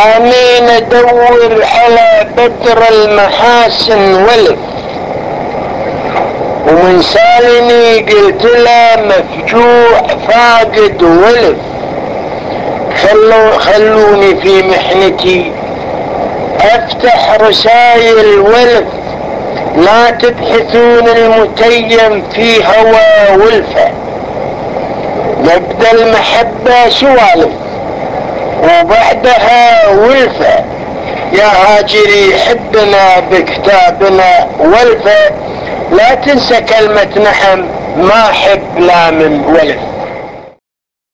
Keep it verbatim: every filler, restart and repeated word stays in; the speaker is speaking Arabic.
امين ادور على بدر المحاسن ولف، ومن سالني قلت له مفجوع فاقد ولف. خلو خلوني في محنتي افتح رسايل ولف، لا تبحثون المتيم في هوى ولفه. نبدا المحبة سوالف وبعدها ولفة، يا هاجري حبنا بكتابنا ولفة. لا تنسى كلمة نحم، ما حب لا من ولف.